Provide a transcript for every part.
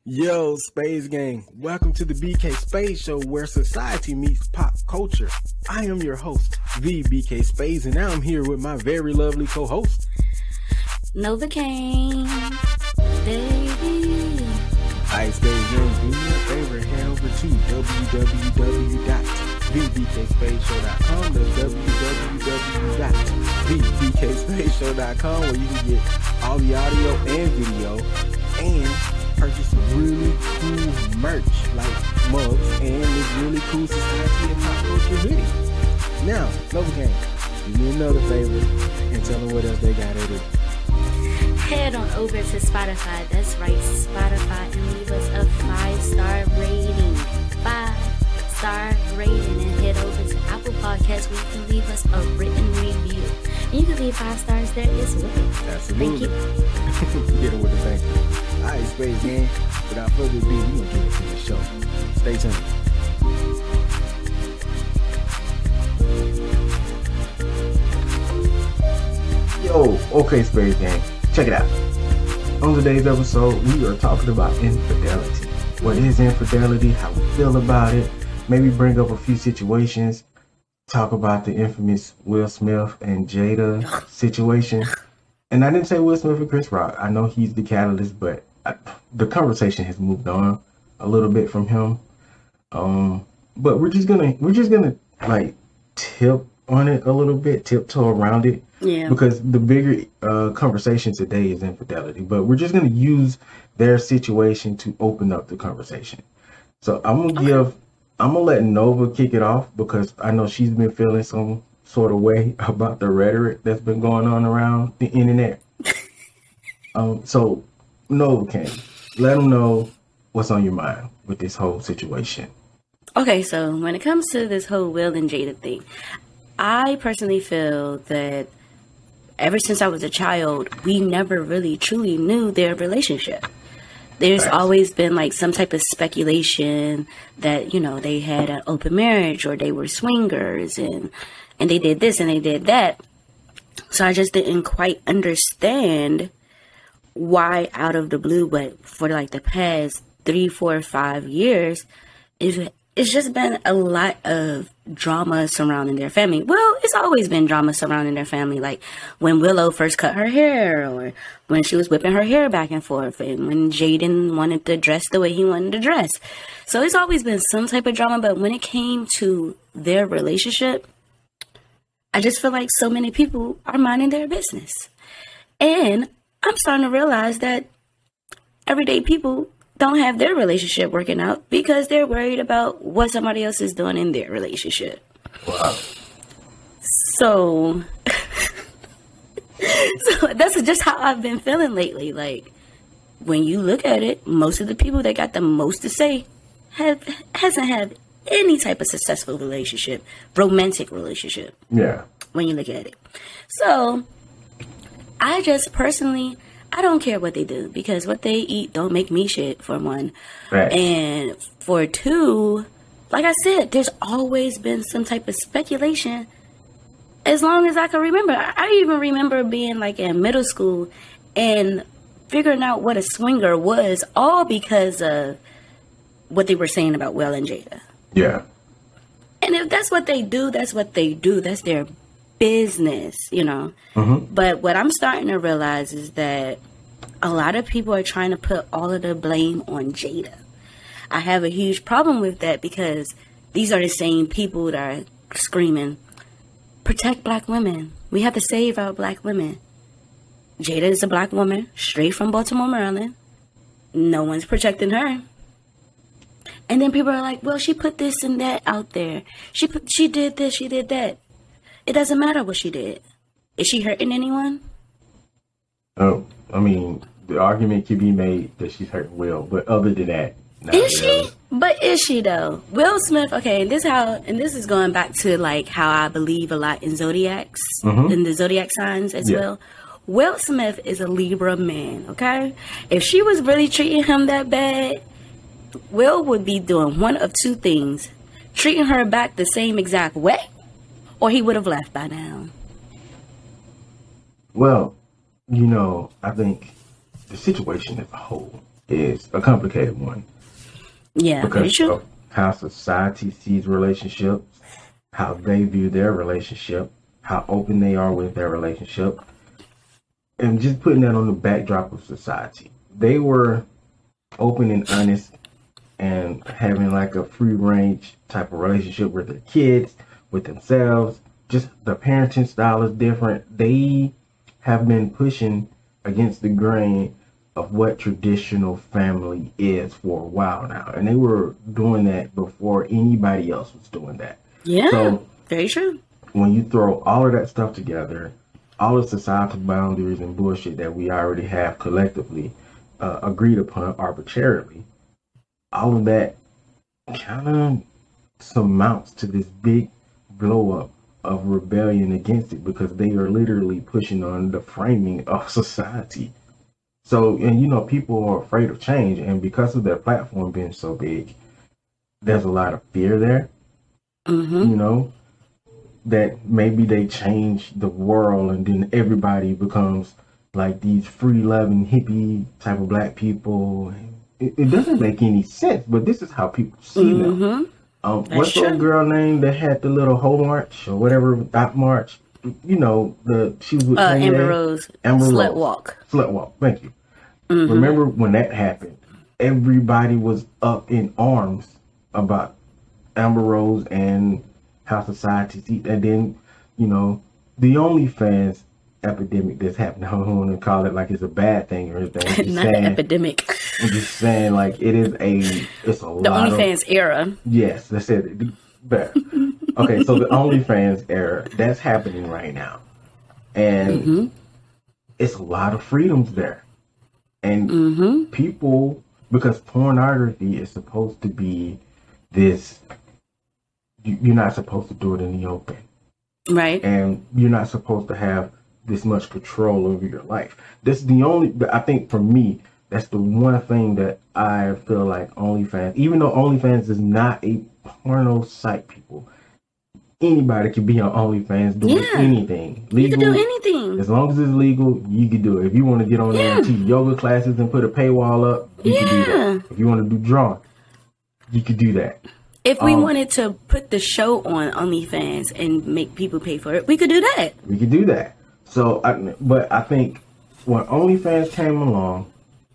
Yo, Space Gang, welcome to the BK Space Show where society meets pop culture. I am your host, the BK Space, and now I'm here with my very lovely co-host, Novocaine, baby. Alright, Space Gang, do me a favor, head over to www.thebkspaceshow.com. That's www.thebkspaceshow.com, where you can get all the audio and video and purchase some really cool merch like mugs and this really cool society and pop culture hoodie. Now, Novocaine, do me another favor and tell them what else they got at it. Head on over to Spotify. That's right, Spotify, and leave us a 5-star rating. 5-star rating, and head over to Apple Podcasts where you can leave us a written review. And you can leave 5 stars there as well. Absolutely. Thank you. Get them with the thank you. Alright, Space Gang, without further ado, we're going to get into the show. Stay tuned. Yo, okay, Space Gang, check it out. On today's episode, we are talking about infidelity. What is infidelity? How we feel about it? Maybe bring up a few situations. Talk about the infamous Will Smith and Jada situation. And I didn't say Will Smith and Chris Rock. I know he's the catalyst, but the conversation has moved on a little bit from him. But we're just gonna like tip on it a little bit, tiptoe around it. Yeah. Because the bigger conversation today is infidelity, but we're just gonna use their situation to open up the conversation. So I'm gonna let Nova kick it off because I know she's been feeling some sort of way about the rhetoric that's been going on around the internet. So Nova, let them know what's on your mind with this whole situation. Okay, so when it comes to this whole Will and Jada thing, I personally feel that ever since I was a child, we never really truly knew their relationship. There's always been like some type of speculation that, you know, they had an open marriage or they were swingers and they did this and they did that. So I just didn't quite understand why out of the blue, but for like the past 3, 4, 5 years, it's just been a lot of drama surrounding their family. Well, it's always been drama surrounding their family. Like when Willow first cut her hair or when she was whipping her hair back and forth and when Jaden wanted to dress the way he wanted to dress. So it's always been some type of drama. But when it came to their relationship, I just feel like so many people are minding their business. And I'm starting to realize that everyday people don't have their relationship working out because they're worried about what somebody else is doing in their relationship. Wow. So that's just how I've been feeling lately. Like when you look at it, most of the people that got the most to say hasn't had any type of successful relationship, romantic relationship. Yeah. When you look at it. So I just personally, I don't care what they do because what they eat don't make me shit, for one. Right. And for two, like I said, there's always been some type of speculation as long as I can remember. I even remember being like in middle school and figuring out what a swinger was, all because of what they were saying about Will and Jada. Yeah. And if that's what they do, that's what they do. That's their business, you know. Mm-hmm. But what I'm starting to realize is that a lot of people are trying to put all of the blame on Jada. I have a huge problem with that because these are the same people that are screaming, protect black women. We have to save our black women. Jada is a black woman straight from Baltimore, Maryland. No one's protecting her. And then people are like, well, she put this and that out there. She did this, she did that. It doesn't matter what she did. Is she hurting anyone? Oh, I mean, the argument could be made that she's hurting Will, but other than that, not is really. she? But is she though? Will Smith, okay, and this is going back to like how I believe a lot in zodiacs, in the zodiac signs as well. Will Smith is a Libra man, okay? If she was really treating him that bad, Will would be doing one of two things: treating her back the same exact way, or he would have left by now. Well, you know, I think the situation as a whole is a complicated one Yeah, very because true. of how society sees relationships, how they view their relationship, how open they are with their relationship, and just putting that on the backdrop of society. They were open and honest and having like a free range type of relationship with their kids, with themselves. Just the parenting style is different. They have been pushing against the grain of what traditional family is for a while now. And they were doing that before anybody else was doing that. Yeah, So very true. when you throw all of that stuff together, all the societal boundaries and bullshit that we already have collectively agreed upon arbitrarily, all of that kind of surmounts to this big blow up of rebellion against it because they are literally pushing on the framing of society. So, and people are afraid of change, and because of their platform being so big, there's a lot of fear there. That maybe they change the world and then everybody becomes like these free loving hippie type of black people. It doesn't make any sense, but this is how people see them. What's the girl name that had the little hoe march or whatever, dot march? She was with Amber Rose. Slut Walk. Slut Walk. Thank you. Remember when that happened? Everybody was up in arms about Amber Rose and how society sees. And then, the OnlyFans epidemic that's happening. I don't want to call it like it's a bad thing or anything. Not an epidemic. I'm just saying, like, it's a lot the OnlyFans era. Yes, that's it. Better. Okay, so the OnlyFans era, that's happening right now. And it's a lot of freedoms there. And people, because pornography is supposed to be this, you're not supposed to do it in the open. Right. And you're not supposed to have this much control over your life. This is I think for me, that's the one thing that I feel like OnlyFans, even though OnlyFans is not a porno site, people, anybody can be on OnlyFans doing anything. Legal, you can do anything. As long as it's legal, you can do it. If you want to get on there and teach yoga classes and put a paywall up, you can do that. If you want to do drawing, you could do that. If we wanted to put the show on OnlyFans and make people pay for it, we could do that. We could do that. So, but I think when OnlyFans came along,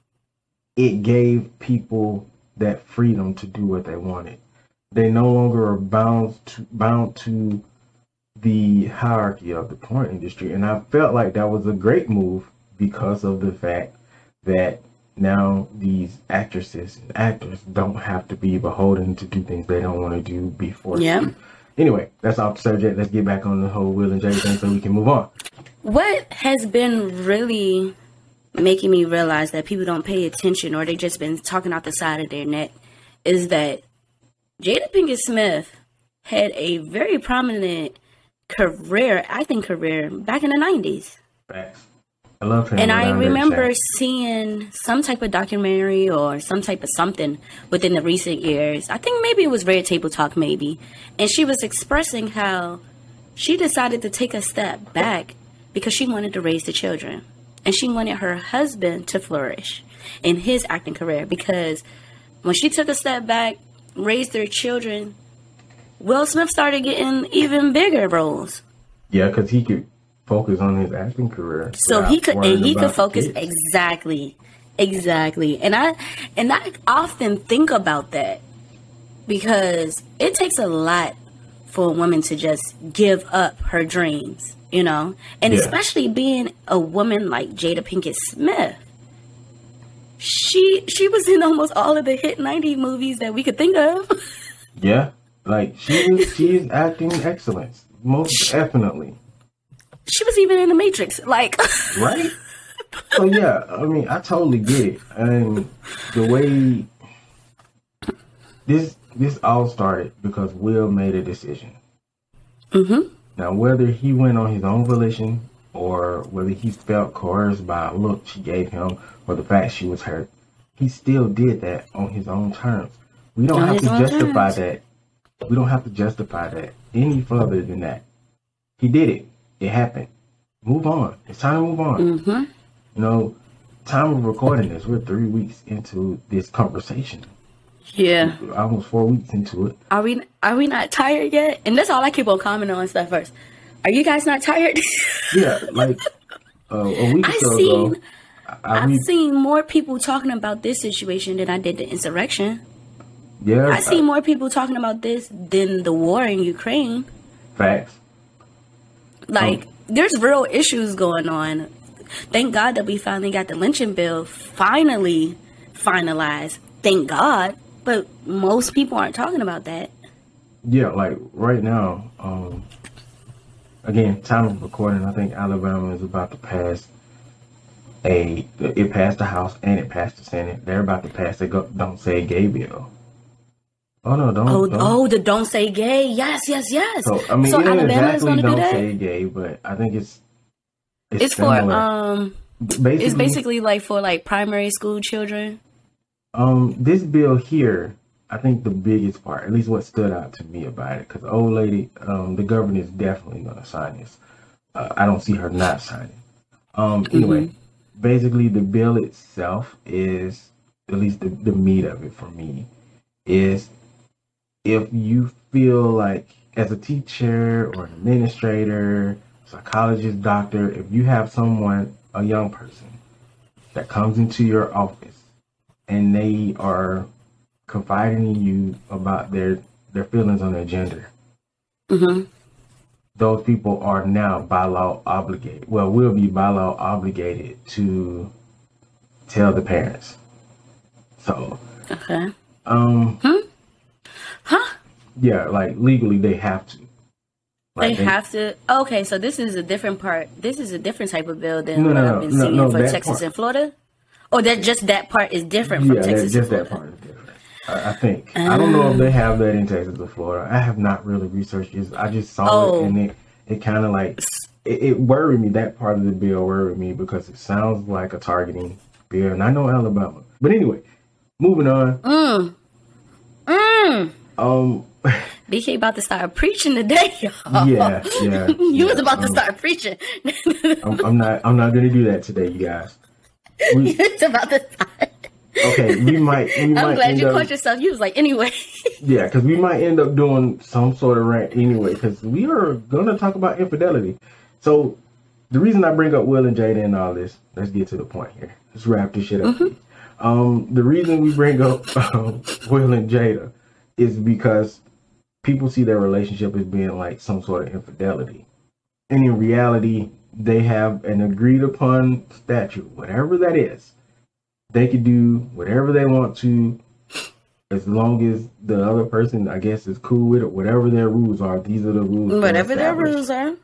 it gave people that freedom to do what they wanted. They no longer are bound to the hierarchy of the porn industry. And I felt like that was a great move because of the fact that now these actresses and actors don't have to be beholden to do things they don't want to do before. Yeah. Anyway, that's off the subject. Let's get back on the whole Will and Jada thing so we can move on. What has been really making me realize that people don't pay attention or they just been talking out the side of their neck is that Jada Pinkett Smith had a very prominent acting career back in the 90s. Facts. I love him. And I remember seeing some type of documentary or some type of something within the recent years. I think maybe it was Red Table Talk, maybe. And she was expressing how she decided to take a step back because she wanted to raise the children. And she wanted her husband to flourish in his acting career. Because when she took a step back, raised their children, Will Smith started getting even bigger roles. Yeah, because he could focus on his acting career. So he could focus exactly. And I often think about that because it takes a lot for a woman to just give up her dreams, and especially being a woman like Jada Pinkett Smith. She was in almost all of the hit 90s movies that we could think of. Yeah, like she is acting excellence, most definitely. She was even in The Matrix, like. Right? So, yeah, I mean, I totally get it. And the way this all started because Will made a decision. Now, whether he went on his own volition or whether he felt coerced by a look she gave him or the fact she was hurt, he still did that on his own terms. We don't have to justify that. We don't have to justify that any further than that. He did it. It happened. Move on. It's time to move on. time of recording this, we're 3 weeks into this conversation. Yeah. Almost 4 weeks into it. Are we not tired yet? And that's all I keep on commenting on stuff first. Are you guys not tired? Yeah, like a week or so ago. I've seen more people talking about this situation than I did the insurrection. Yeah. I see more people talking about this than the war in Ukraine. Facts. Like, there's real issues going on. Thank God that we finally got the lynching bill finalized. Thank God. But most people aren't talking about that. Yeah, like right now, again, time of recording, I think Alabama is about to pass it passed the House and it passed the Senate. They're about to pass the Don't Say Gay bill. Oh no, don't. The Don't Say Gay. Yes. So I mean, it Alabama exactly is going to do Don't that? Say Gay, but I think it's for it's basically like for like primary school children. This bill here, I think the biggest part, at least what stood out to me about it, because the old lady, the governor is definitely going to sign this. I don't see her not signing. Anyway, basically the bill itself is, at least the meat of it for me, is if you feel like as a teacher or an administrator, psychologist, doctor, if you have someone, a young person, that comes into your office and they are confiding in you about their feelings on their gender, those people are now by law obligated, will be by law obligated to tell the parents. So, yeah, like legally they have to. Like they have to. Okay, so this is a different part. This is a different type of bill than what I've been seeing for Texas and Florida. Or that part is different from Texas and Florida. That part is different. I think. I don't know if they have that in Texas or Florida. I have not really researched it. I just saw it, and it kind of like it worried me. That part of the bill worried me because it sounds like a targeting bill, and I know Alabama. But anyway, moving on. BK about to start preaching today, y'all. Yeah. You was about to start preaching. I'm not gonna do that today, you guys. You was about to start. Okay, we might. I'm glad you caught yourself. You was like, anyway. Yeah, because we might end up doing some sort of rant anyway, because we are gonna talk about infidelity. So the reason I bring up Will and Jada and all this, let's get to the point here. Let's wrap this shit up. The reason we bring up Will and Jada is because people see their relationship as being like some sort of infidelity. And in reality, they have an agreed upon statute, whatever that is. They can do whatever they want to, as long as the other person, I guess, is cool with it. Whatever their rules are, these are the rules. Whatever their rules are.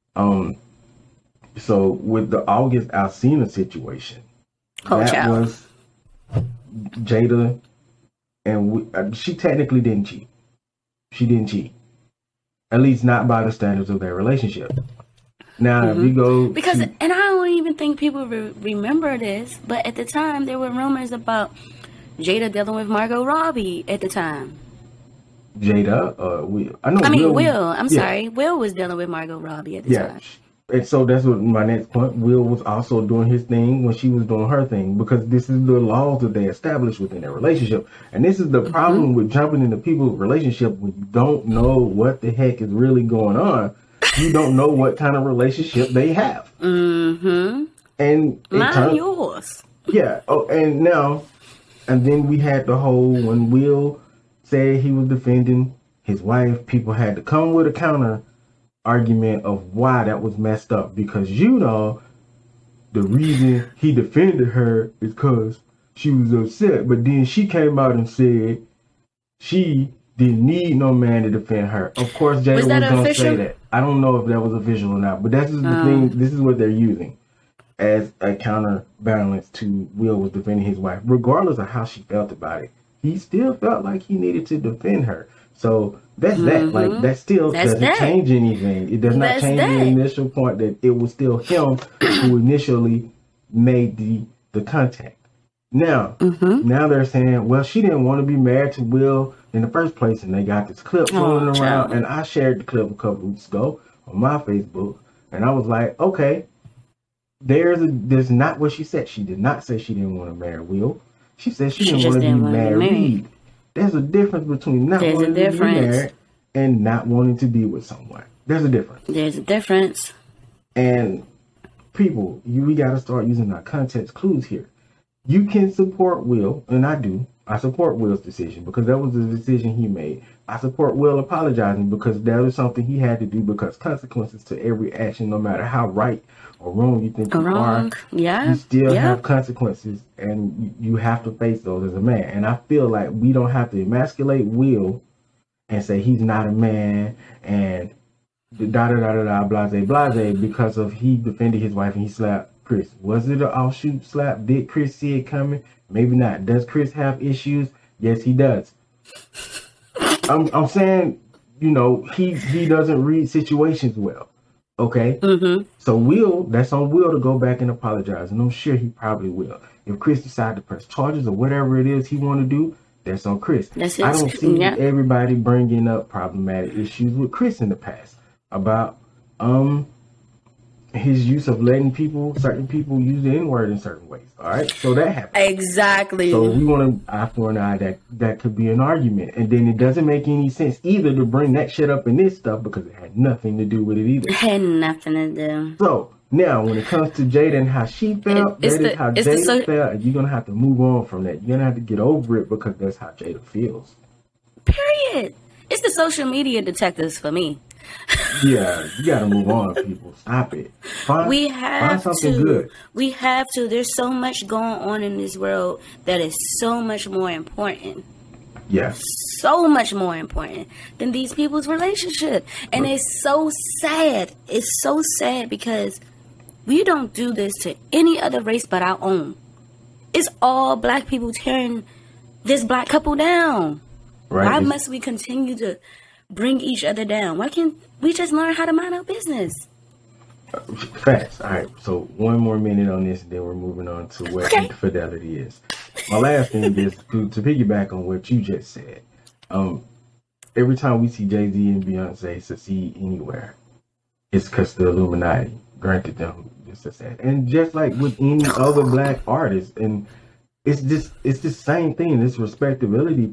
So with the August Alsina situation, was Jada, and she technically didn't cheat. She didn't cheat, at least not by the standards of their relationship. Now, if you go and I don't even think people remember this, but at the time there were rumors about Jada dealing with Margot Robbie at the time. Jada, Will. I'm sorry, Will was dealing with Margot Robbie at the time. And so that's what my next point. Will was also doing his thing when she was doing her thing, because this is the laws that they established within their relationship. And this is the problem with jumping into people's relationship when you don't know what the heck is really going on. You don't know what kind of relationship they have. And mine, yours. Yeah. And then we had the whole, when Will said he was defending his wife, people had to come with a counter argument of why that was messed up, because the reason he defended her is because she was upset, but then she came out and said she didn't need no man to defend her. Of course, Jada was going to say that. I don't know if that was official or not, but that's the thing. This is what they're using as a counterbalance to Will was defending his wife. Regardless of how she felt about it, he still felt like he needed to defend her. So that's that. Like, that still doesn't change anything. It does not change the initial point that it was still him who initially made the contact. Now they're saying, well, she didn't want to be married to Will in the first place, and they got this clip floating around, and I shared the clip a couple weeks ago on my Facebook, and I was like, okay, there's not what she said. She did not say she didn't want to marry Will. She said she didn't just want to be didn't want to be married. married. There's a difference between not There's a wanting to be difference. married and not wanting to be with someone. There's a difference. There's a difference. And people, we got to start using our context clues here. You can support Will, and I do. I support Will's decision because that was the decision he made. I support Will apologizing because that was something he had to do because consequences to every action, no matter how right or wrong you think you are, Yeah. you still have consequences, and you have to face those as a man. And I feel like we don't have to emasculate Will and say he's not a man and blase because of he defended his wife and he slapped Chris. Was it an offshoot slap? Did Chris see it coming? Maybe not. Does Chris have issues? Yes, he does. I'm saying, he doesn't read situations well. Okay? Mm-hmm. So that's on Will to go back and apologize. And I'm sure he probably will. If Chris decides to press charges or whatever it is he want to do, that's on Chris. I don't see everybody bringing up problematic issues with Chris in the past about his use of letting certain people use the N-word in certain ways. All right, so that happens. Exactly. So we want to eye for an eye that could be an argument, and then it doesn't make any sense either to bring that shit up in this stuff because it had nothing to do with it either. It had nothing to do. So now, when it comes to Jada and how she felt, that is how Jada felt, and you're gonna have to move on from that. You're gonna have to get over it because that's how Jada feels. Period. It's the social media detectives for me. Yeah, you gotta move on, people. Stop it. Find something good. We have to. There's so much going on in this world that is so much more important. Yes. So much more important than these people's relationship. And it's so sad. It's so sad because we don't do this to any other race but our own. It's all black people tearing this black couple down. Right. Why must we continue to bring each other down? Why can't we just learn how to mind our business? Facts. All right. So one more minute on this, and then we're moving on to what infidelity is. My last thing is to piggyback on what you just said. Every time we see Jay-Z and Beyonce succeed anywhere, it's because the Illuminati granted them this success. And just like with any other black artist, and it's the same thing. This respectability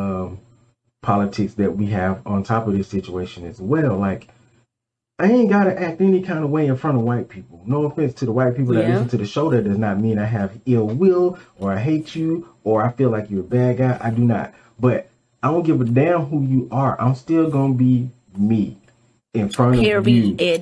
politics that we have on top of this situation as well. Like, I ain't gotta act any kind of way in front of white people. No offense to the white people that listen to the show. That does not mean I have ill will or I hate you or I feel like you're a bad guy. I do not. But I don't give a damn who you are. I'm still gonna be me in front of you.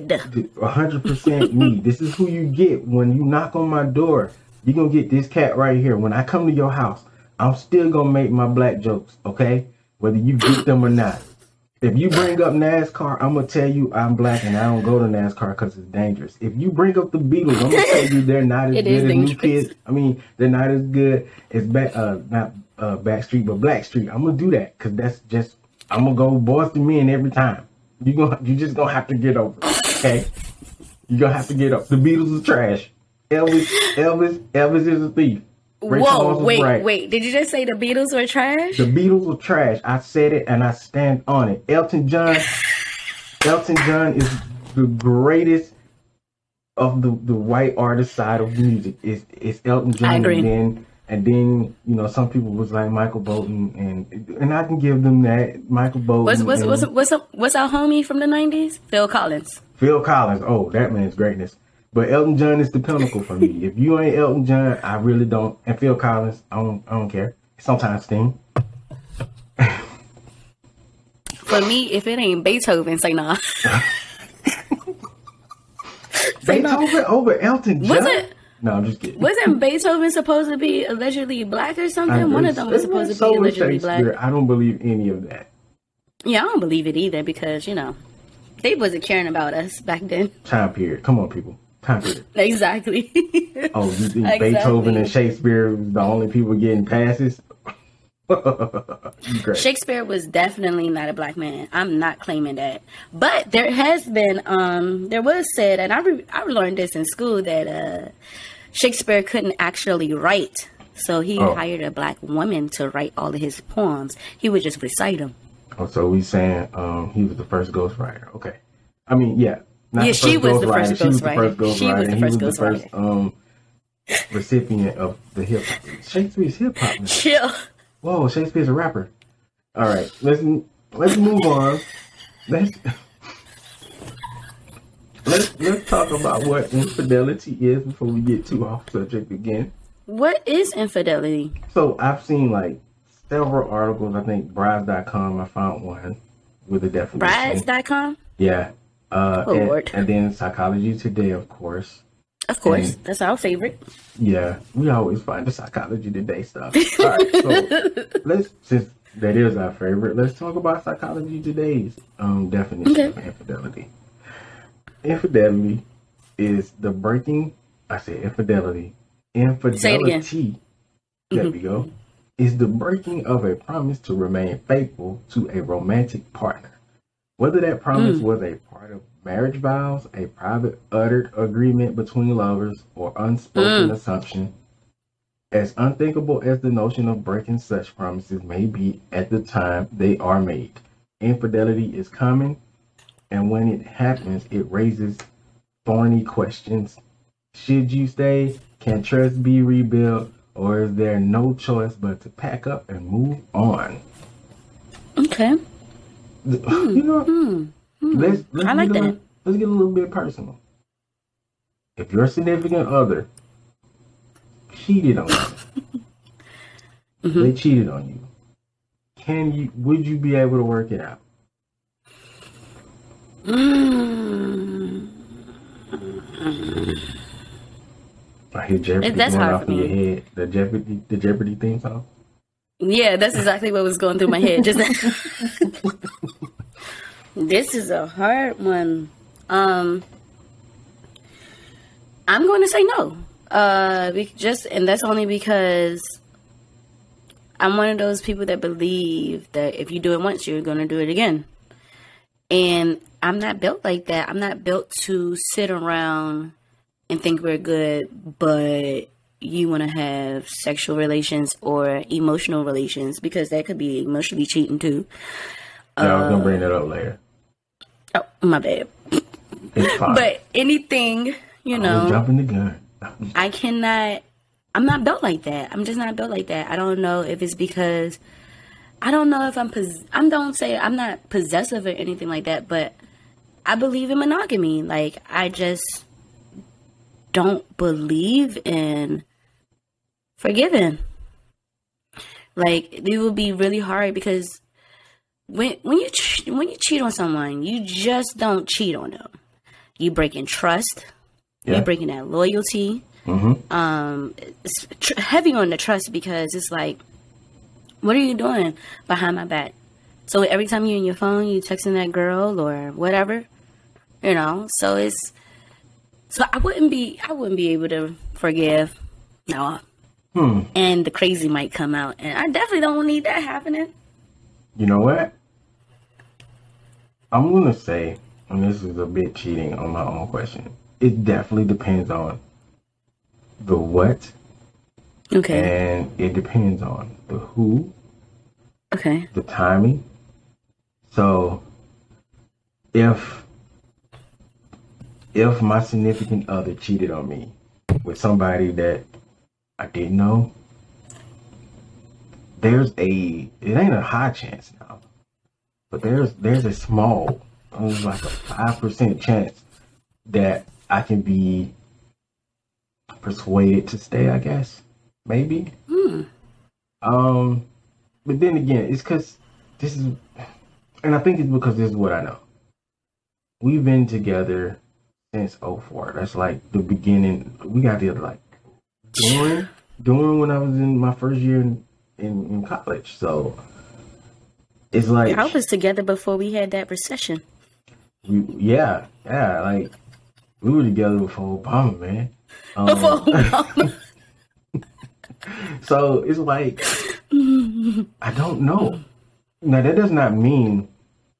100% me. This is who you get when you knock on my door. You're gonna get this cat right here. When I come to your house, I'm still gonna make my black jokes, okay? Whether you get them or not. If you bring up NASCAR, I'm gonna tell you I'm black and I don't go to NASCAR because it's dangerous. If you bring up the Beatles, I'm gonna tell you they're not as good as New Kids. I mean, they're not as good as not Backstreet, but Blackstreet. I'm gonna do that because that's just I'm gonna go Boyz II Men every time. You just gonna have to get over it, okay? You gonna have to get up. The Beatles is trash. Elvis is a thief. Whoa, wait. Did you just say the Beatles were trash? The Beatles were trash. I said it and I stand on it. Elton John is the greatest of the white artist side of music. It's Elton John. I agree. And then some people was like Michael Bolton and I can give them that. Michael Bolton. What's our homie from the 90s? Phil Collins. Oh, that man's greatness. But Elton John is the pinnacle for me. If you ain't Elton John, I really don't. And Phil Collins, I don't care. Sometimes Sting. For me, if it ain't Beethoven, say nah. Beethoven over Elton John? No, I'm just kidding. Wasn't Beethoven supposed to be allegedly black or something? One of them was supposed to be allegedly black. I don't believe any of that. Yeah, I don't believe it either because, they wasn't caring about us back then. Time period. Come on, people. Time period. Exactly. Oh, you think Beethoven and Shakespeare were the only people getting passes? Shakespeare was definitely not a black man. I'm not claiming that. But there has been, there was said, and I learned this in school, that Shakespeare couldn't actually write. So he hired a black woman to write all of his poems. He would just recite them. Oh, so we saying he was the first ghostwriter. Okay. I mean, yeah. Not Yeah, the she first was the ghostwriter. first She was the first ghostwriter. She ghostwriter, was and the he was first the first ghostwriter. recipient of the hip Shakespeare's hip hop. Chill. Whoa, Shakespeare's a rapper. All right, let's move on. Let's talk about what infidelity is before we get too off subject again. What is infidelity? So I've seen like several articles. I think Brides.com, I found one with a definition. Brides.com? Yeah. Lord. And then Psychology Today, of course. Of course. And, that's our favorite. Yeah. We always find the Psychology Today stuff. All right. So since that is our favorite, let's talk about Psychology Today's definition of infidelity. Infidelity is the breaking. I said infidelity. Infidelity. Say it again. There we go. Is the breaking of a promise to remain faithful to a romantic partner. Whether that promise was a part of marriage vows, a private uttered agreement between lovers, or unspoken assumption, as unthinkable as the notion of breaking such promises may be at the time they are made. Infidelity is common, and when it happens, it raises thorny questions. Should you stay? Can trust be rebuilt? Or is there no choice but to pack up and move on? Okay. You know, let's I like that. Let's get a little bit personal. If your significant other cheated on you, they cheated on you, would you be able to work it out? I hear Jeopardy that's going hard off for in your me. head. The Jeopardy theme song. Yeah, that's exactly what was going through my head. Just this is a hard one. I'm going to say no. And that's only because I'm one of those people that believe that if you do it once, you're going to do it again. And I'm not built like that. I'm not built to sit around and think we're good, but you want to have sexual relations or emotional relations, because that could be emotionally cheating too. Yeah, I was going to bring that up later. Oh, my bad. It's fine. But anything, you know, jumping the gun. I'm not built like that. I'm just not built like that. I don't know if it's because, I don't know if I'm not possessive or anything like that, but I believe in monogamy. Like, I just don't believe in forgiving. Like, it will be really hard because when you cheat on someone, you just don't cheat on them. You breaking trust. Yeah. You're breaking that loyalty. It's heavy on the trust, because it's like, what are you doing behind my back? So every time you're in your phone, you texting that girl or whatever, you know. So I wouldn't be able to forgive. No. And the crazy might come out, and I definitely don't need that happening. You know what? I'm gonna say, and this is a bit cheating on my own question, it definitely depends on the what. Okay. And it depends on the who. Okay. The timing. So if my significant other cheated on me with somebody that I didn't know, it ain't a high chance now, but there's a small, like a 5% chance that I can be persuaded to stay, I guess. Maybe. But then again, it's because and I think it's because this is what I know. We've been together since 2004. That's like the beginning. We got together like during when I was in my first year in college. So it's like, I was together before we had that recession. Yeah. Like, we were together before Obama, man. Before Obama. So it's like, I don't know. Now that does not mean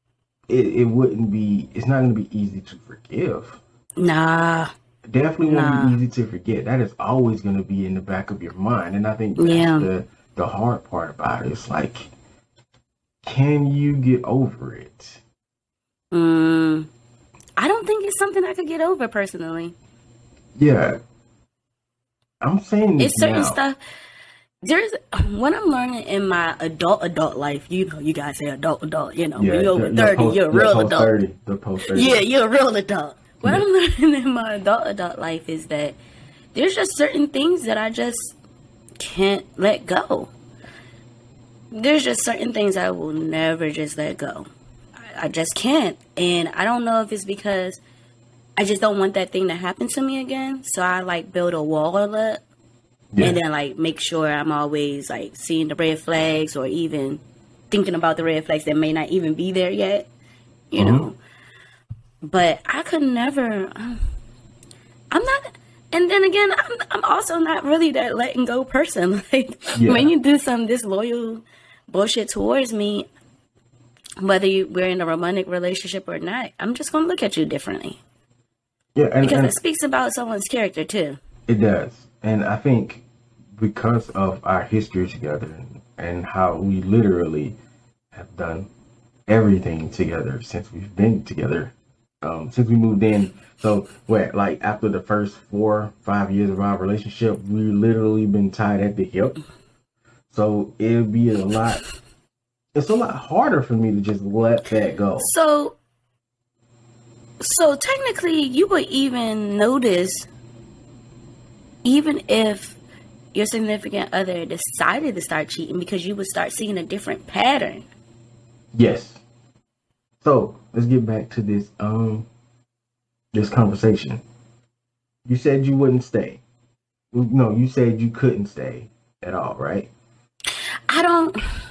it's not going to be easy to forgive. Nah. Definitely won't be easy to forget. That is always going to be in the back of your mind. And I think that's the hard part about it. It's like, can you get over it? I don't think it's something I could get over personally. Yeah, I'm saying this It's certain now. stuff. There's what I'm learning in my adult life. You know, you guys say adult. You know, Yeah, when you're over the 30, you're a real post adult. 30, the post 30. Yeah, you're a real adult. What Yeah. I'm learning in my adult life is that there's just certain things that I just can't let go. There's just certain things I will never just let go. I just can't. And I don't know if it's because I just don't want that thing to happen to me again. So I like build a wall up Yeah. and then like make sure I'm always like seeing the red flags or even thinking about the red flags that may not even be there yet, you know. But I could never. I'm not. And then again, I'm also not really that letting go person. Like Yeah. when you do some disloyal bullshit towards me, whether we're in a romantic relationship or not, I'm just gonna look at you differently Yeah, and because it speaks about someone's character too. it does. And I think because of our history together and how we literally have done everything together since we've been together, since we moved in. So, like after the first 4-5 years of our relationship, we literally been tied at the hip. So it'd be it's a lot harder for me to just let that go. So technically, you would even notice, even if your significant other decided to start cheating, because you would start seeing a different pattern. Yes. So let's get back to this this conversation. You said you wouldn't stay. No, you said you couldn't stay at all, right? I don't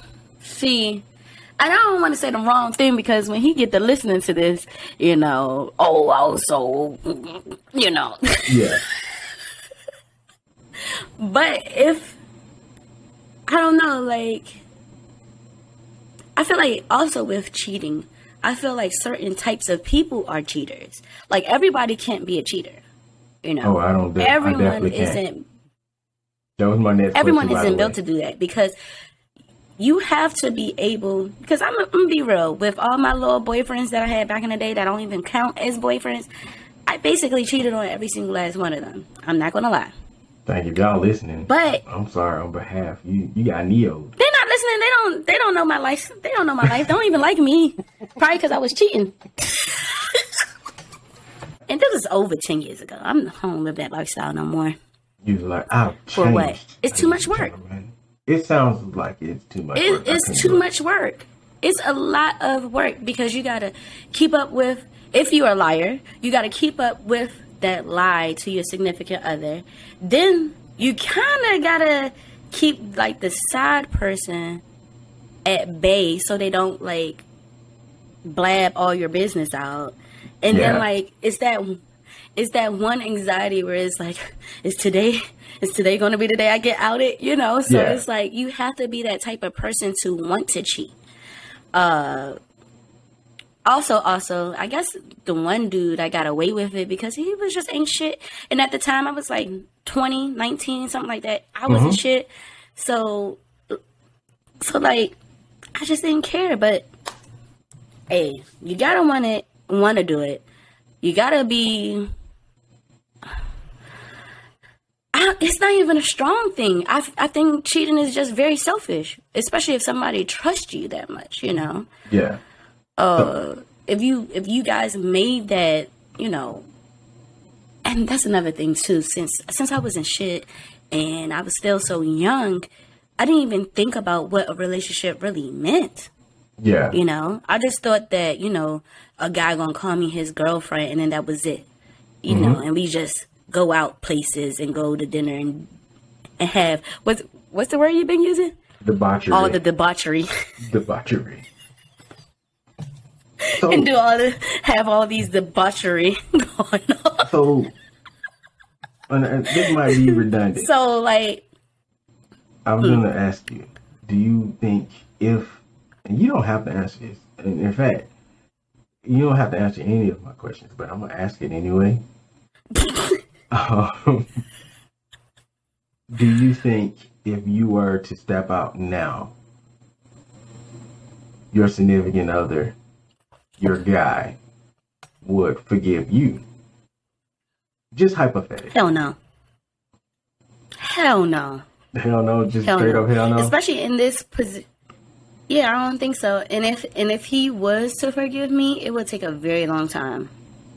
want to say the wrong thing because when he get to listening to this, you know, so, you know. Yeah. But if, I don't know, like, I feel like also with cheating, I feel like certain types of people are cheaters. Like everybody can't be a cheater, you know. Oh, I don't. I Everyone definitely can't. isn't. That was my next Everyone question, by isn't the built way. to do that because you have to be able. Because I'm gonna be real with all my little boyfriends that I had back in the day that don't even count as boyfriends. I basically cheated on every single last one of them. I'm not gonna lie. Thank you, y'all listening. But I'm sorry on behalf. You got Neo. they're not listening. They don't know my life. They don't know my life. They don't even like me. Probably because I was cheating. And this is over 10 years ago. I don't live that lifestyle no more. You was like, I've changed. For what? It's too much work. Gentlemen. It sounds like it's too much work. It's too much work. It's a lot of work because you got to keep up with, if you're a liar, you got to keep up with that lie to your significant other. Then you kind of got to keep like the side person at bay so they don't like blab all your business out. And then like it's that one anxiety where it's like, is today going to be the day I get outed? You know, so it's like you have to be that type of person to want to cheat. Also, I guess the one dude I got away with it because he was just ain't shit. And at the time I was like 20, 19, something like that. I wasn't shit. So like I just didn't care. But hey, you gotta want to do it. You gotta be. It's not even a strong thing. I think cheating is just very selfish, especially if somebody trusts you that much. You know. Yeah. If you guys made that, you know, and that's another thing too. Since I was in shit and I was still so young, I didn't even think about what a relationship really meant. Yeah. You know, I just thought that, you know, a guy gonna call me his girlfriend and then that was it. You know, and we just go out places and go to dinner and have what's the word you've been using? Debauchery. All the debauchery. Debauchery. So, And have all these debauchery going on. So, and this might be redundant. So like I was going to ask you, do you think and you don't have to answer this, and in fact, you don't have to answer any of my questions, but I'm going to ask it anyway. Do you think if you were to step out now, your significant other, your guy, would forgive you. Just hypothetically. Hell no. Hell no. Hell no, just Hell straight no. up hell no. Especially in this position. Yeah, I don't think so. And if he was to forgive me, it would take a very long time.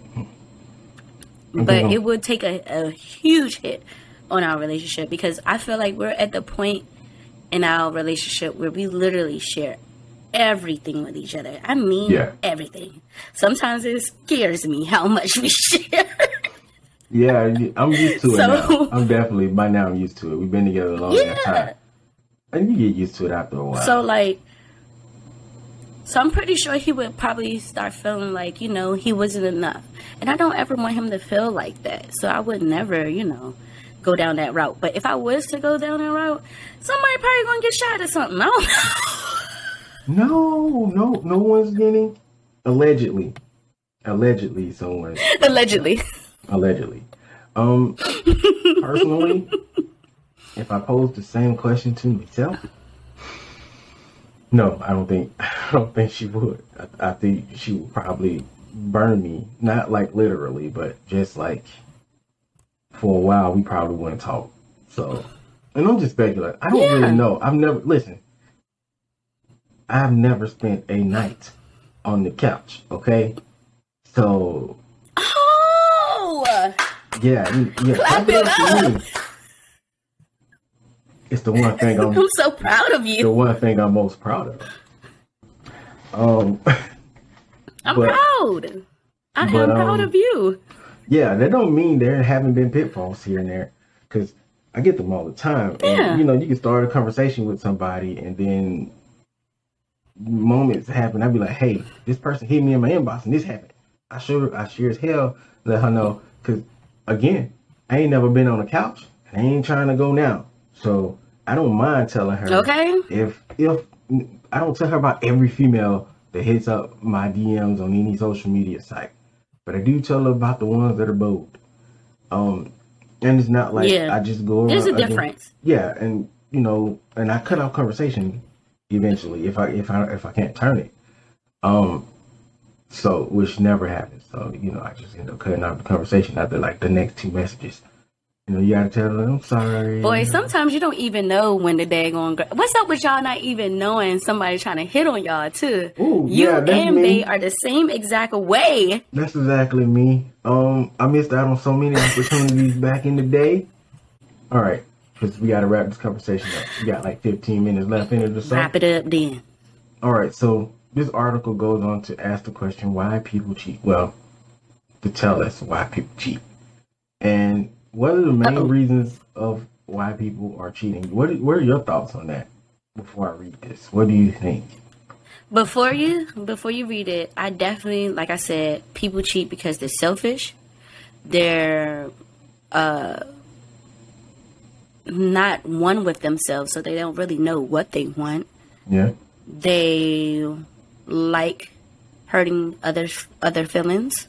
But it would take a huge hit on our relationship, because I feel like we're at the point in our relationship where we literally share everything with each other. I mean, everything. Sometimes it scares me how much we share. Yeah, I'm used to it now. I'm definitely, by now I'm used to it. We've been together a long time. And you get used to it after a while. So I'm pretty sure he would probably start feeling like, he wasn't enough. And I don't ever want him to feel like that. So I would never, go down that route. But if I was to go down that route, somebody probably gonna get shot or something. I don't know. No one's getting. Allegedly, someone. Allegedly. Personally, if I posed the same question to myself, no, I don't think she would. I think she would probably burn me, not like literally, but just like for a while we probably wouldn't talk. So, and I'm just speculating. I don't really know. I've never spent a night on the couch. Okay, so. Yeah. Clap it up. It's the one thing I'm so proud of you. The one thing I'm most proud of. I'm proud. I am proud of you. Yeah, that don't mean there haven't been pitfalls here and there, because I get them all the time. And, you can start a conversation with somebody, and then moments happen. I'd be like, hey, this person hit me in my inbox, and this happened. I sure as hell let her know, because, again, I ain't never been on a couch, and I ain't trying to go now. So I don't mind telling her. Okay. If I don't tell her about every female that hits up my DMs on any social media site, but I do tell her about the ones that are bold. And it's not like I just go around. There's a difference. Yeah, and and I cut off conversation eventually if I can't turn it. So which never happens. So I just end up cutting off the conversation after like the next 2 messages. You gotta tell them, I'm sorry. Boy, sometimes you don't even know when the daggone girl. What's up with y'all not even knowing somebody trying to hit on y'all, too? Ooh, you and me. they are the same exact way. That's exactly me. I missed out on so many opportunities back in the day. All right, because we gotta wrap this conversation up. We got like 15 minutes left in it or so. Wrap it up then. All right, so this article goes on to ask the question, why people cheat? Well, to tell us why people cheat. And what are the main reasons of why people are cheating? What are your thoughts on that before I read this? What do you think? Before you read it, I definitely, like I said, people cheat because they're selfish. They're not one with themselves, so they don't really know what they want. Yeah. They like hurting other feelings.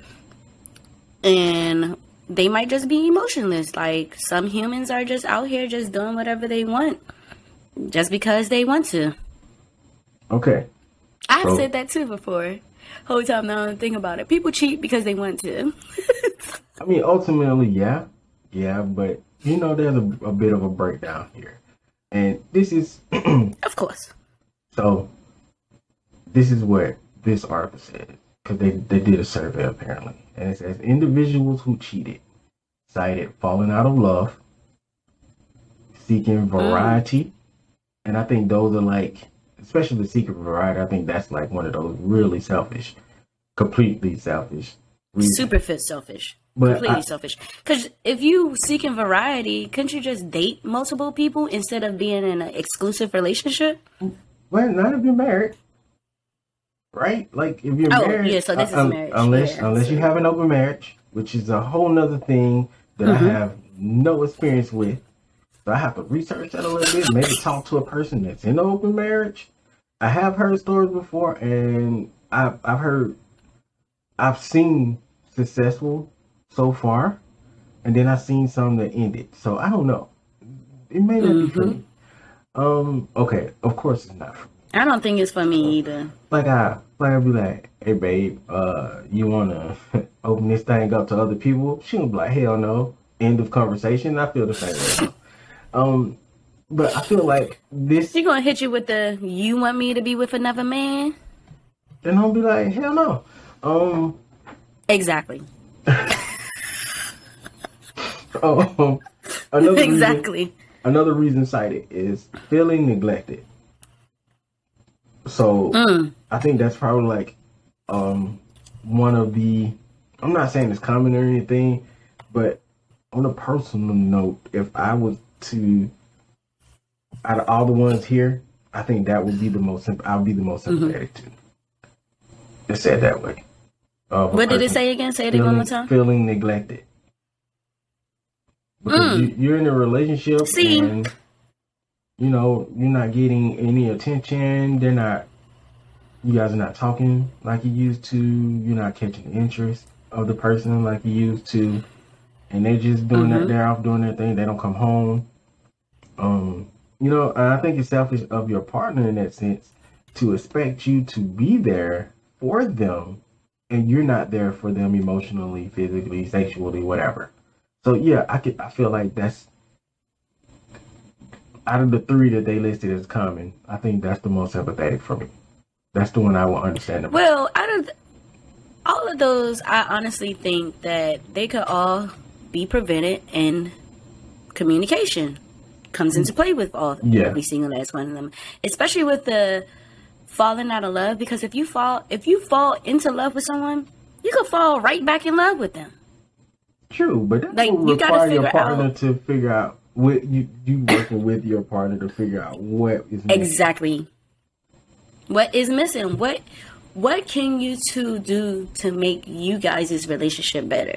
And they might just be emotionless. Like, some humans are just out here just doing whatever they want just because they want to. Okay. I've said that too before. Whole time now I think about it. People cheat because they want to. I mean, ultimately, yeah. Yeah, but, there's a bit of a breakdown here. And this is... Of course. So, this is what this article said. Because they did a survey, apparently. And it says, individuals who cheated cited falling out of love, seeking variety. And I think those are like, especially the seeking variety, I think that's like one of those really selfish, completely selfish reasons. Super fit selfish. Completely selfish. Because if you seeking variety, couldn't you just date multiple people instead of being in an exclusive relationship? Well, not if you're married. Right? Like, if you're married. Yeah, so this is marriage. Unless you have an open marriage, which is a whole nother thing that I have no experience with. So I have to research that a little bit, maybe talk to a person that's in an open marriage. I have heard stories before, and I've seen successful so far, and then I've seen some that ended. So I don't know. It may not be for me. Okay, of course it's not for me. I don't think it's for me either. I'd be like, hey babe, you wanna open this thing up to other people? She gonna be like, hell no. End of conversation. I feel the same way. But I feel like this. She gonna hit you with the "you want me to be with another man"? Then I'll be like, hell no. Exactly. Another Exactly. another reason cited is feeling neglected. So I think that's probably like one of the. I'm not saying it's common or anything, but on a personal note, if I was to, out of all the ones here, I think that would be the most. I would be the most sympathetic to. It's said that way. What did it say again? Say it one more time. Feeling neglected. Because you're in a relationship and you're not getting any attention. You guys are not talking like you used to. You're not catching the interest of the person like you used to. And they're just doing that. They're off doing their thing. They don't come home. I think it's selfish of your partner in that sense to expect you to be there for them, and you're not there for them emotionally, physically, sexually, whatever. So yeah, I feel like that's out of the three that they listed as common. I think that's the most sympathetic for me. That's the one I will understand. Well, out of all of those, I honestly think that they could all be prevented, and communication comes into play with every single last one of them, especially with the falling out of love. Because if you fall into love with someone, you could fall right back in love with them. True, but that will require your partner to figure out what you working with your partner to figure out what is missing. Exactly. What is missing? What can you two do to make you guys' relationship better?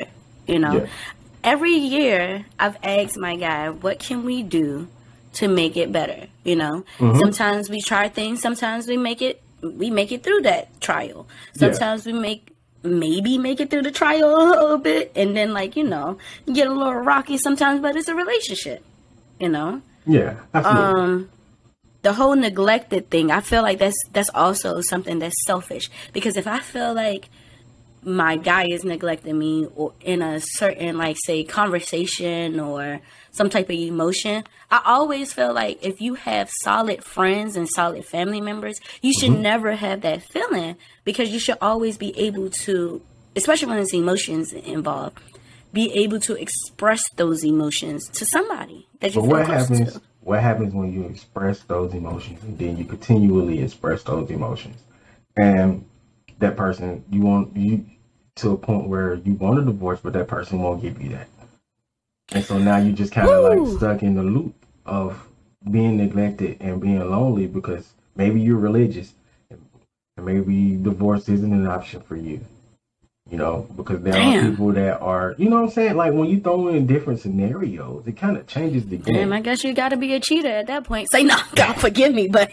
Every year I've asked my guy, what can we do to make it better? Sometimes we try things, sometimes we make it through that trial. Sometimes we maybe make it through the trial a little bit, and then get a little rocky sometimes, but it's a relationship, Yeah, absolutely. The whole neglected thing, I feel like that's also something that's selfish, because if I feel like my guy is neglecting me or in a certain, say, conversation or some type of emotion, I always feel like if you have solid friends and solid family members, you should never have that feeling, because you should always be able to, especially when there's emotions involved, be able to express those emotions to somebody that you feel close to. What happens when you express those emotions and then you continually express those emotions, and that person, you to a point where you want a divorce, but that person won't give you that. And so now you just kind of stuck in the loop of being neglected and being lonely, because maybe you're religious and maybe divorce isn't an option for you. Because there are people that are, what I'm saying? Like, when you throw in different scenarios, it kind of changes the game. Damn, I guess you got to be a cheater at that point. Say, no, God forgive me, but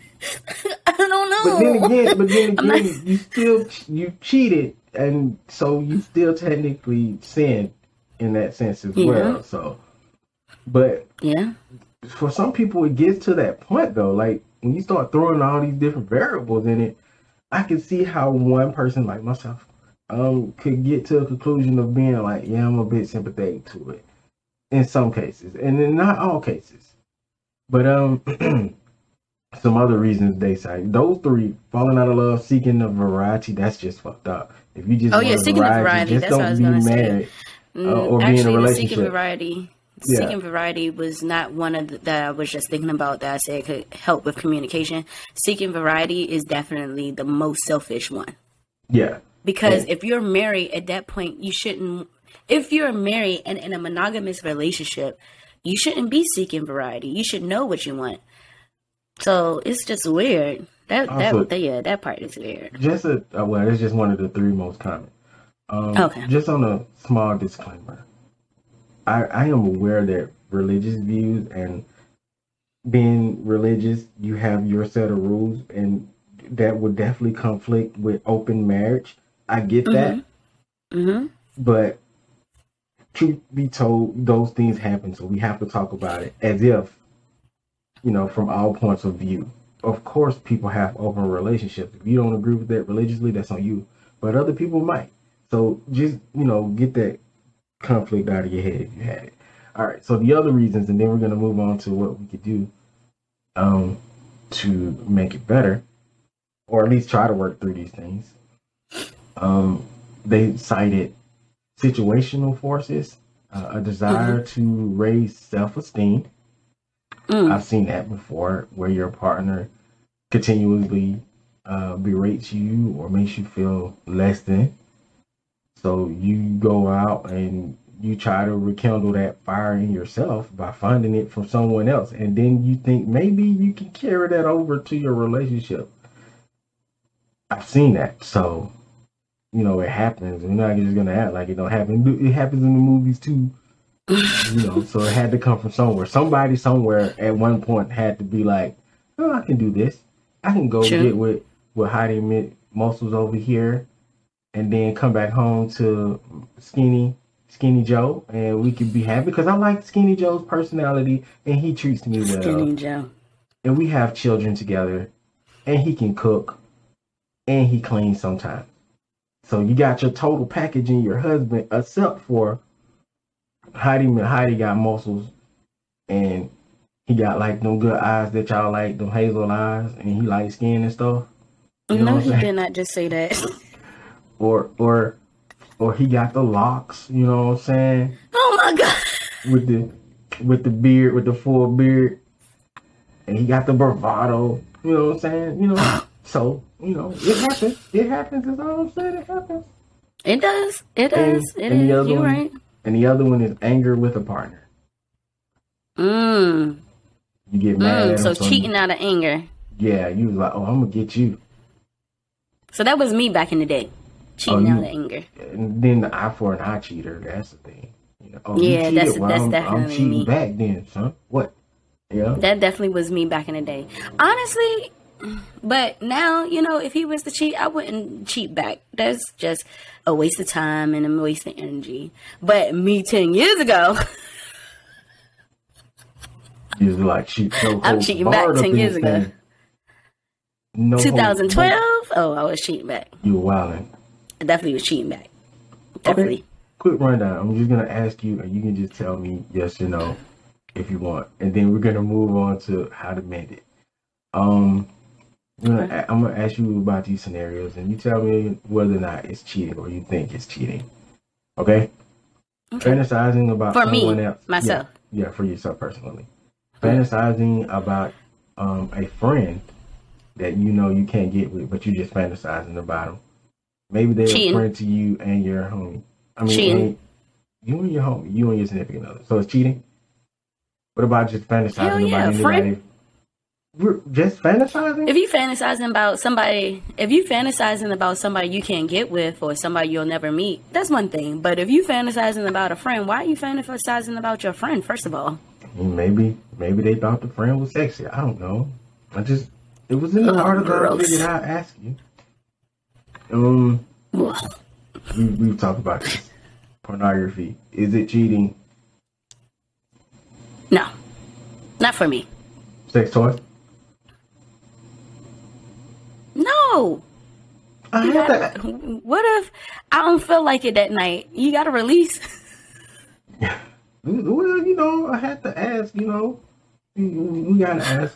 I don't know. But then again, you cheated, and so you still technically sinned in that sense as well. So, but for some people, it gets to that point though. Like, when you start throwing all these different variables in it, I can see how one person like myself could get to a conclusion of being like, yeah, I'm a bit sympathetic to it in some cases, and in not all cases. But some other reasons they cite, those three: falling out of love, seeking a variety. That's just fucked up. If you just seeking a variety, just that's what I was don't be gonna married or actually, be in a relationship. Seeking variety was not one of that I was just thinking about that I said could help with communication. Seeking variety is definitely the most selfish one. Yeah. Because if you're married at that point, you shouldn't. If you're married and in a monogamous relationship, you shouldn't be seeking variety. You should know what you want. So it's just weird. That part is weird. It's just one of the three most common. Okay. Just on a small disclaimer, I am aware that religious views and being religious, you have your set of rules, and that would definitely conflict with open marriage. I get that. But truth be told, those things happen, so we have to talk about it as if, from all points of view. of course, people have open relationships. If you don't agree with that religiously, that's on you. But other people might. So just, get that conflict out of your head if you had it. All right. So the other reasons, and then we're going to move on to what we could do to make it better, or at least try to work through these things. They cited situational forces, a desire to raise self-esteem. I've seen that before, where your partner continuously berates you or makes you feel less than. So you go out and you try to rekindle that fire in yourself by finding it from someone else. And then you think maybe you can carry that over to your relationship. I've seen that. So, it happens. We're not just going to act like it don't happen. It happens in the movies too. So it had to come from somewhere. Somebody somewhere at one point had to be like, oh, I can do this. I can go get with Heidi Muscles over here and then come back home to Skinny Joe, and we could be happy because I like Skinny Joe's personality and he treats me well. Skinny Joe. And we have children together and he can cook and he cleans sometimes. So you got your total package in your husband, except for Heidi got muscles and he got like them good eyes that y'all like, them hazel eyes, and he likes skin and stuff. No, he did not just say that. Or he got the locks, you know what I'm saying? Oh my God. With the beard, with the full beard. And he got the bravado, you know what I'm saying? So, it happens. It happens, is all I'm saying. It happens. It does. You're right. And the other one is anger with a partner. You get mad. So cheating out of anger. Yeah, you was like, oh, I'm going to get you. So that was me back in the day. Cheating out of anger. And then the eye for an eye cheater, that's the thing. Yeah, that's definitely I'm cheating me. Back then, son. What? Yeah. That definitely was me back in the day. Honestly, but now, if he was to cheat, I wouldn't cheat back. That's just a waste of time and a waste of energy. But me 10 years ago... You was like, I'm cheating back 10 years ago. No 2012? Oh, I was cheating back. You were wilding. I definitely was cheating back. Definitely. Okay. Quick rundown. I'm just going to ask you, and you can just tell me yes or no if you want. And then we're going to move on to how to mend it. I'm going to ask you about these scenarios, and you tell me whether or not it's cheating or you think it's cheating. Okay? Fantasizing about someone else. Myself. Yeah, for yourself personally. Fantasizing about a friend that you can't get with, but you just fantasizing about them. Maybe they're a friend to you and your homie. Cheating. You and your homie, you and your significant other. So it's cheating? What about just fantasizing about anybody? Friend? We're just fantasizing? If you fantasizing about somebody you can't get with or somebody you'll never meet, that's one thing. But if you fantasizing about a friend, why are you fantasizing about your friend, first of all? Maybe they thought the friend was sexy. I don't know. It was in the article. I figured I'd ask you. We've talked about this. Pornography. Is it cheating? No. Not for me. Sex toys? No. What if I don't feel like it that night? You got to release. Well, I had to ask, we got to ask.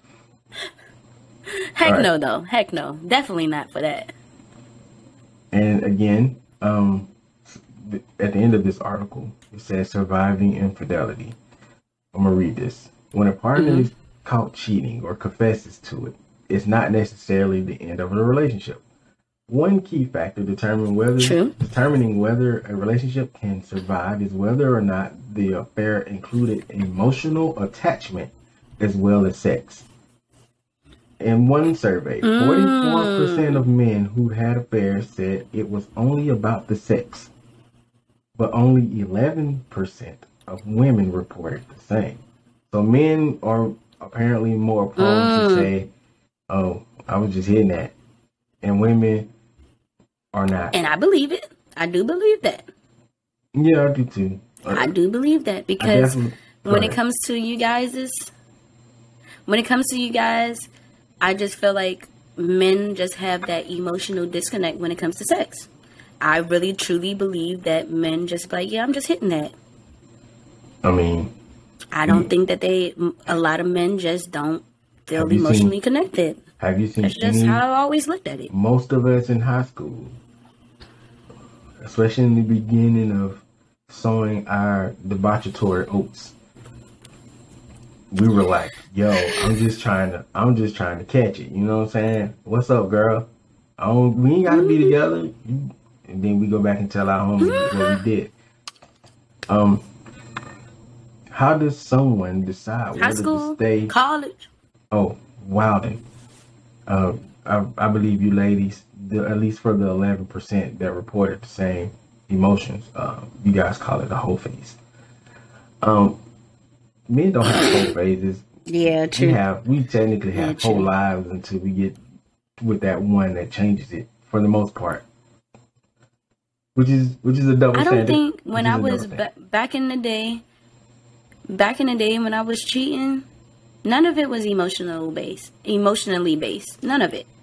Heck no, though. Heck no. Definitely not for that. And again, at the end of this article, it says surviving infidelity. I'm going to read this. When a partner is caught cheating or confesses to it, it's not necessarily the end of a relationship. One key factor determining whether a relationship can survive is whether or not the affair included emotional attachment as well as sex. In one survey, 44% of men who had affairs said it was only about the sex, but only 11% of women reported the same. So men are apparently more prone to say, oh, I was just hitting that. And women are not. And I believe it. I do believe that. Yeah, I do too. I do believe that because when it comes to you guys, I just feel like men just have that emotional disconnect when it comes to sex. I really truly believe that men just be like, yeah, I'm just hitting that. I mean, I don't think that a lot of men just don't feel have you emotionally seen connected. have you seen That's just any? how I always looked at it. Most of us in high school, especially in the beginning of sowing our debauchatory oats, we were like, "Yo, I'm just trying to catch it." You know what I'm saying? What's up, girl? We ain't gotta be together. And then we go back and tell our homies what we did. How does someone decide High whether to school, stay? college. Oh, Wilden. I believe you ladies, at least for the 11% that reported the same emotions, you guys call it a whole phase. Men don't have whole phases. Yeah, true. We technically have whole true. lives until we get with that one that changes it for the most part. Which is a double I don't standard. think when I was back in the day when I was cheating, none of it was emotionally based. None of it.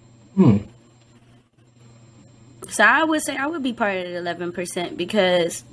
So I would say I would be part of the 11% because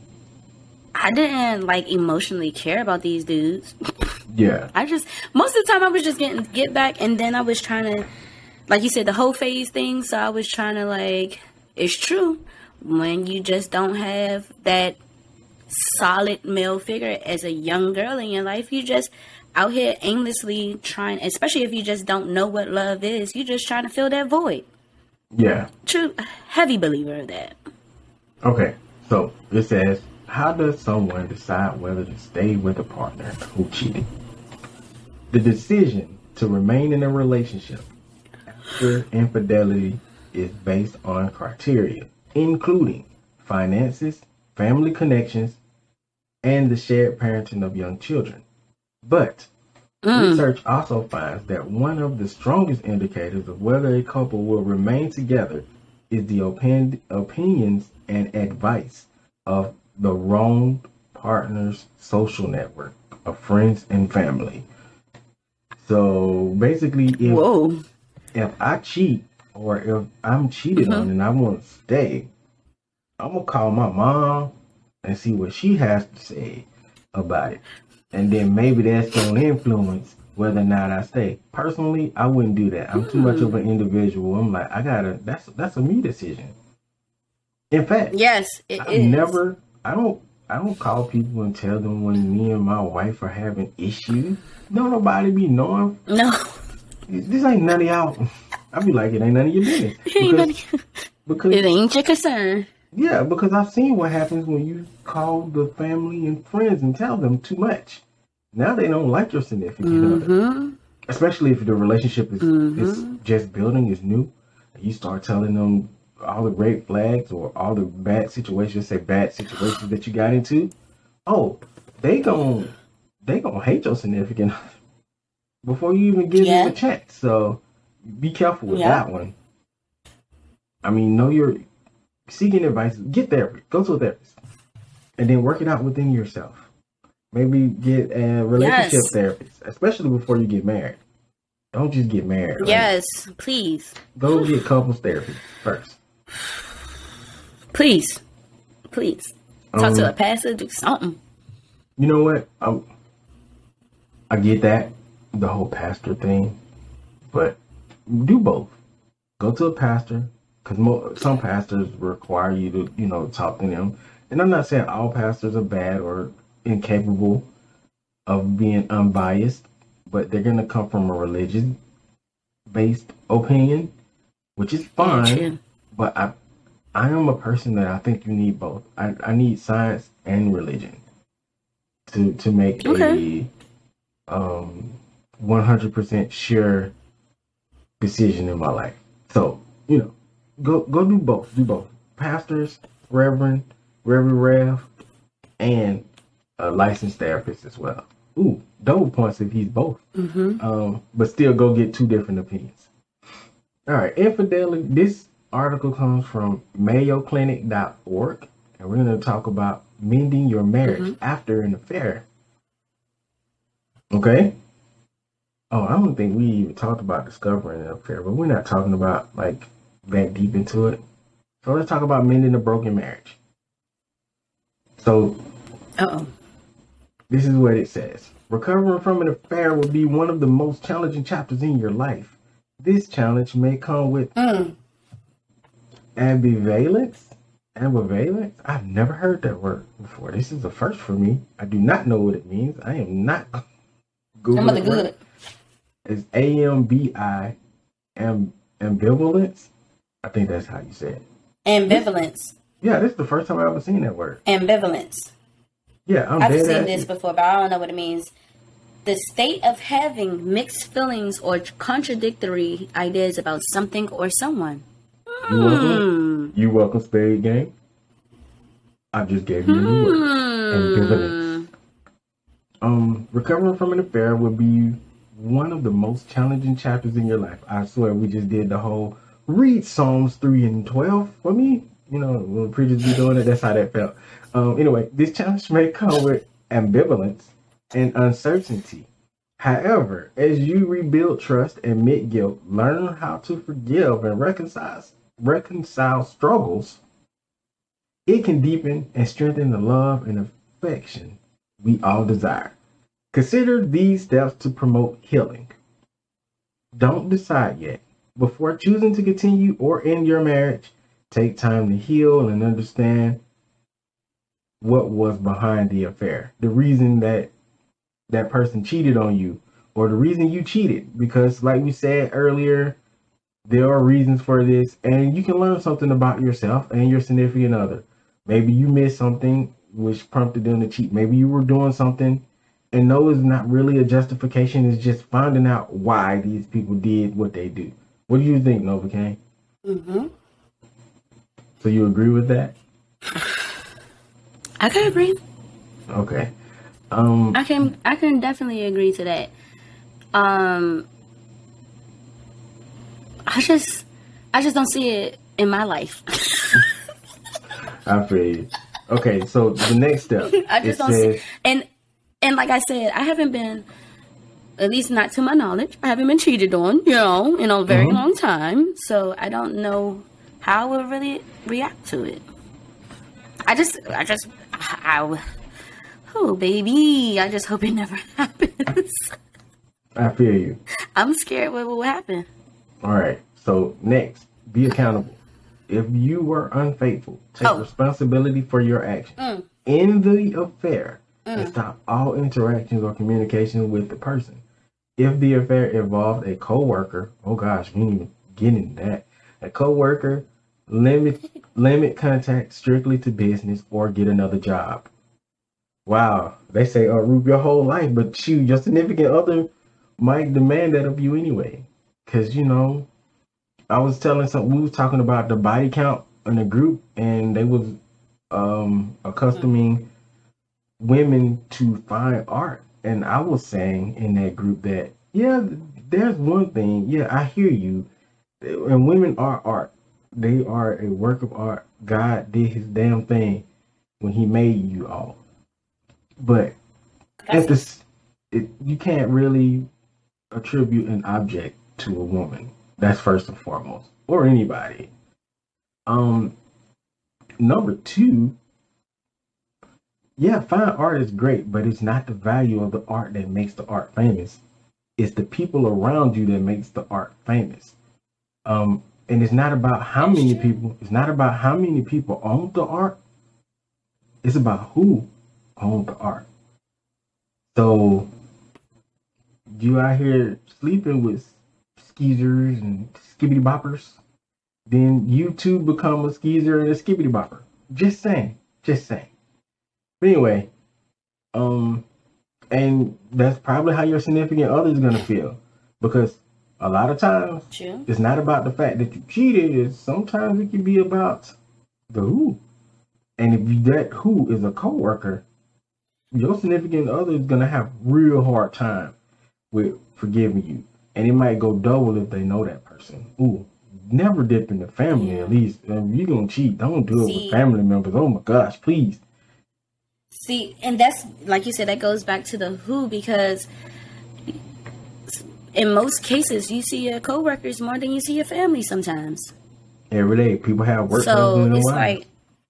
I didn't like emotionally care about these dudes. Yeah. Most of the time I was just get back, and then I was trying to, like you said, the whole phase thing. So I was trying to it's true. When you just don't have that solid male figure as a young girl in your life, you just out here aimlessly trying, especially if you just don't know what love is, you just trying to fill that void. Yeah. True, heavy believer of that. Okay, so it says, how does someone decide whether to stay with a partner who cheated? The decision to remain in a relationship after infidelity is based on criteria, including finances, family connections, and the shared parenting of young children. But research also finds that one of the strongest indicators of whether a couple will remain together is the opinions and advice of the wronged partner's social network of friends and family. So basically, if I cheat or if I'm cheated on and I want to stay, I'm going to call my mom and see what she has to say about it. And then maybe that's going to influence whether or not I stay. Personally, I wouldn't do that. I'm too much of an individual. I'm like, that's a me decision. In fact, yes, I don't call people and tell them when me and my wife are having issues. No, nobody be knowing. No. This ain't none of y'all. I be like, it ain't none of your business. Because it ain't your concern. Yeah, because I've seen what happens when you call the family and friends and tell them too much. Now they don't like your significant other. Especially if the relationship is just building, is new. You start telling them all the red flags or all the bad situations that you got into. Oh, they gon' hate your significant other before you even give them a chance. So be careful with that one. I mean, know your seeking advice. Get therapy. Go to a therapist, and then work it out within yourself. Maybe get a relationship therapist, especially before you get married. Don't just get married. Right? Yes, please. Go get couples therapy first. Please. Talk to a pastor. Do something. You know what? I get that, the whole pastor thing, but do both. Go to a pastor, because some pastors require you to, talk to them. And I'm not saying all pastors are bad or incapable of being unbiased, but they're going to come from a religion-based opinion, which is fine. Yeah, but I am a person that I think you need both. I need science and religion to make a 100% sure decision in my life. So, go do both. Do both. Pastors, Reverend Rev, and a licensed therapist as well. Ooh, double points if he's both. But still go get two different opinions. All right, infidelity. This article comes from mayoclinic.org, and we're going to talk about mending your marriage after an affair. Okay? Oh, I don't think we even talked about discovering an affair, but we're not talking about like that deep into it. So let's talk about mending a broken marriage. So Uh-oh. this is what it says. Recovering from an affair will be one of the most challenging chapters in your life. This challenge may come with ambivalence. Ambivalence? I've never heard that word before. This is a first for me. I do not know what it means. I am not Googling it. Right. It's AMBI, ambivalence. I think that's how you say it. Ambivalence. Yeah, this is the first time I've ever seen that word. Ambivalence. Yeah, I've seen this before, but I don't know what it means. The state of having mixed feelings or contradictory ideas about something or someone. You welcome? You welcome, Spade Game. I just gave you a new word. Ambivalence. Recovering from an affair will be one of the most challenging chapters in your life. I swear we just did the whole read Psalms 3 and 12 for me. You know, when preachers be doing it, that's how that felt. Anyway, this challenge may come with ambivalence and uncertainty. However, as you rebuild trust, admit guilt, learn how to forgive and reconcile struggles, it can deepen and strengthen the love and affection we all desire. Consider these steps to promote healing. Don't decide yet. Before choosing to continue or end your marriage, take time to heal and understand what was behind the affair. The reason that that person cheated on you, or the reason you cheated. Because like we said earlier, there are reasons for this, and you can learn something about yourself and your significant other. Maybe you missed something which prompted them to cheat. Maybe you were doing something, and no, it's not really a justification. It's just finding out why these people did what they do. What do you think, Novocaine? Mm-hmm. So you agree with that? I can agree. Okay. I can definitely agree to that. I just don't see it in my life. I feel you. Okay, so the next step. I just don't see, and like I said, I haven't been, at least not to my knowledge, I haven't been cheated on, in a very long time. So I don't know how I would really react to it. Oh baby, I just hope it never happens. I feel you. I'm scared what will happen. All right. So next, be accountable. If you were unfaithful, take responsibility for your actions. In the affair, and stop all interactions or communication with the person. If the affair involved a co-worker, oh gosh, we didn't even get into that. A co-worker, limit contact strictly to business or get another job. Wow, they say root your whole life, but shoot, your significant other might demand that of you anyway. Because, I was we was talking about the body count in the group, and they was accustoming women to find art. And I was saying in that group that, yeah, there's one thing. Yeah, I hear you. And women are art. They are a work of art. God did his damn thing when he made you all. But you can't really attribute an object to a woman. That's first and foremost, or anybody. Number two, yeah, fine art is great, but it's not the value of the art that makes the art famous. It's the people around you that makes the art famous. And it's not about how many people. It's not about how many people own the art. It's about who owned the art. So you out here sleeping with skeezers and skibbity boppers, then you too become a skeezer and a skibbity bopper. Just saying. But anyway, and that's probably how your significant other is gonna feel, because a lot of times it's not about the fact that you cheated. It's sometimes it can be about the who. And if that who is a coworker, your significant other is gonna have real hard time with forgiving you, and it might go double if they know that person. Ooh, never dip in the family. At least if you're gonna cheat, don't do it with family members. Oh my gosh, please. See, and that's like you said, that goes back to the who, because in most cases, you see your coworkers more than you see your family sometimes. Every day, people have work so husband and it's wife. like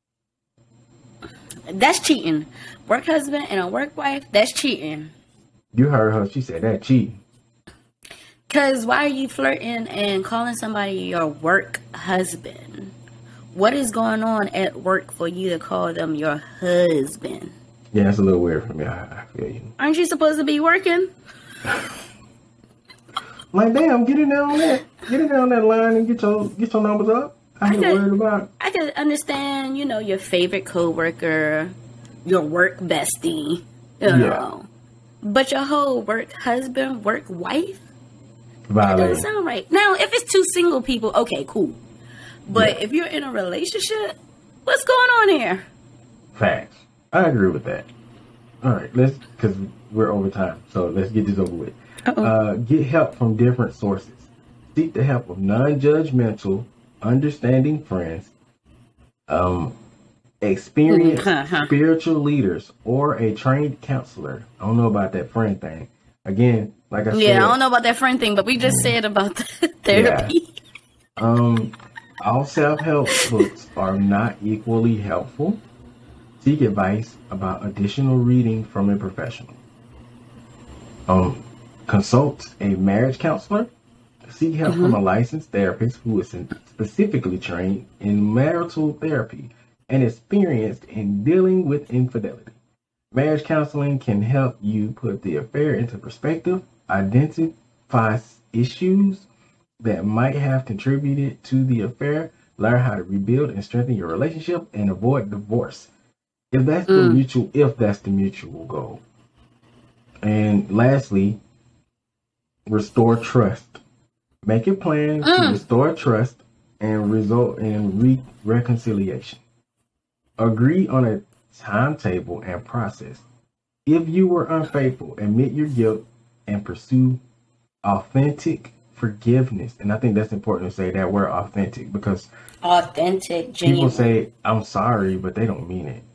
that's cheating. Work husband and a work wife, that's cheating. You heard her. She said that cheating. Because why are you flirting and calling somebody your work husband? What is going on at work for you to call them your husband? Yeah, that's a little weird for me. I feel you. Aren't you supposed to be working? Like, damn, get in there on that. Get in there on that line and get your numbers up. I ain't worried about it. I could understand, your favorite coworker, your work bestie, know. But your whole work husband, work wife? That doesn't sound right. Now, if it's two single people, okay, cool. But if you're in a relationship, what's going on here? Facts. I agree with that. All right, because we're over time, so let's get this over with. Get help from different sources. Seek the help of non-judgmental, understanding friends, experienced spiritual leaders, or a trained counselor. I don't know about that friend thing. Again, like I said. Yeah, I don't know about that friend thing, but we just said about the therapy. Yeah. All self-help books are not equally helpful. Seek advice about additional reading from a professional. Consult a marriage counselor. Seek help from a licensed therapist who is specifically trained in marital therapy and experienced in dealing with infidelity. Marriage counseling can help you put the affair into perspective, identify issues that might have contributed to the affair, learn how to rebuild and strengthen your relationship, and avoid divorce. If that's the mutual goal. And lastly, restore trust. Make a plan to restore trust and result in reconciliation. Agree on a timetable and process. If you were unfaithful, admit your guilt and pursue authentic forgiveness. And I think that's important to say that word authentic, because authentic, people genuine. say, I'm sorry, but they don't mean it,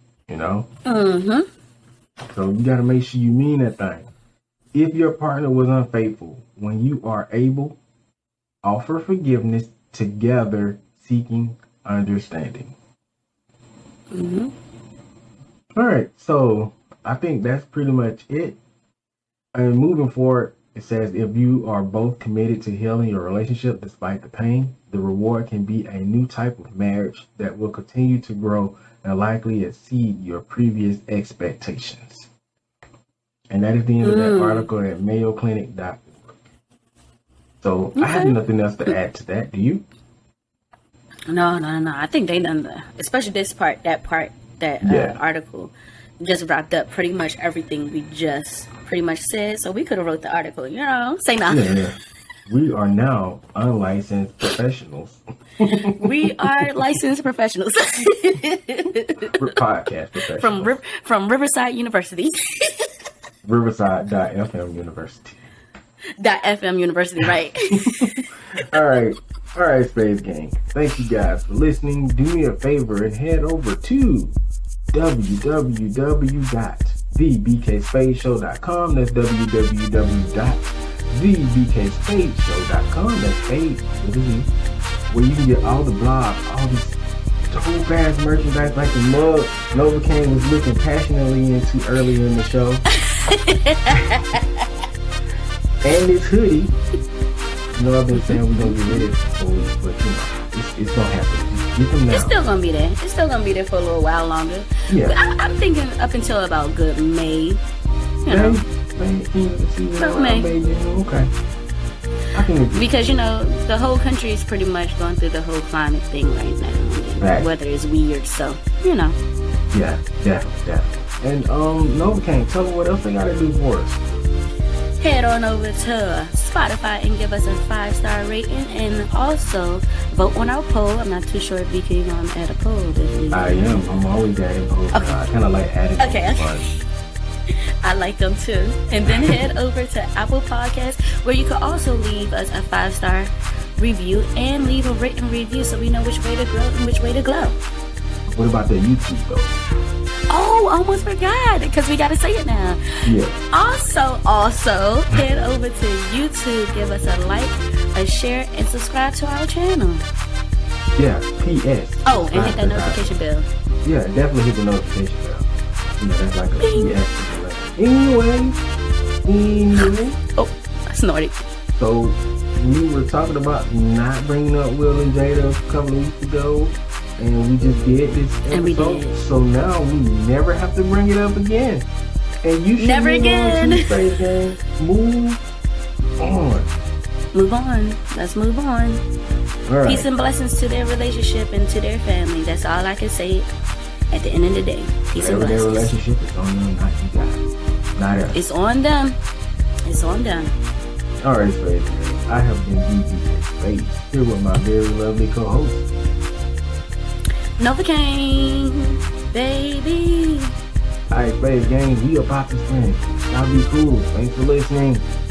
So you got to make sure you mean that thing. If your partner was unfaithful, when you are able, offer forgiveness together, seeking understanding. All right, so I think that's pretty much it. And moving forward, it says if you are both committed to healing your relationship despite the pain, the reward can be a new type of marriage that will continue to grow and likely exceed your previous expectations. And that is the end of that article at mayoclinic.org. So I have nothing else to add to that. Do you? No. I think they done especially this part, that article just wrapped up pretty much everything we just pretty much said. So we could have wrote the article, say nothing. Yeah. We are now unlicensed professionals. We are licensed professionals. Podcast professionals. From Riverside University. Riverside.fm University. .fm University, right. All right, Space Gang. Thank you guys for listening. Do me a favor and head over to www.thebkspadeshow.com. That's www.thebkspadeshow.com. That's Spade with a Z, where you can get all the blogs, all this dope ass merchandise, like the mug Novocaine was looking passionately into earlier in the show. And this hoodie. I've been saying we're gonna get rid of it for a week, but it's gonna happen. Get them now. It's still gonna be there. It's still gonna be there for a little while longer. Yeah. I'm thinking up until about good May. May. Okay. I can agree. Because the whole country is pretty much going through the whole climate thing right now. Right. Weather is weird, so Yeah, definitely. And Novocaine, tell them what else they gotta do for us. Head on over to Spotify and give us a 5-star rating, and also vote on our poll. I'm not too sure if we can add a poll this week. I am. I'm always adding polls. Okay. I kind of like adding polls. I like them too. And then head over to Apple Podcasts, where you can also leave us a 5-star review and leave a written review so we know which way to grow and which way to glow. What about the YouTube though? Oh, almost forgot because we got to say it now. Yeah. Also, head over to YouTube, give us a like, a share, and subscribe to our channel. Yeah, PS. Oh, and hit that notification bell. Yeah, definitely hit the notification bell. You know, that's like a PS. Anyway. Oh, I snorted. So, we were talking about not bringing up Will and Jada a couple of weeks ago. And we just did this episode. And we did. So now we never have to bring it up again. And you should never again. Move on. Move on. Let's move on. All right. Peace and blessings to their relationship and to their family. That's all I can say at the end of the day. Peace and blessings. Their relationship is on them, not you guys. Not us. It's on them. It's on them. All right, Spade. I have been DB Spade here with my very lovely co-host, Novocaine, baby. Alright, Spade Gang, we about to spin. Y'all be cool. Thanks for listening.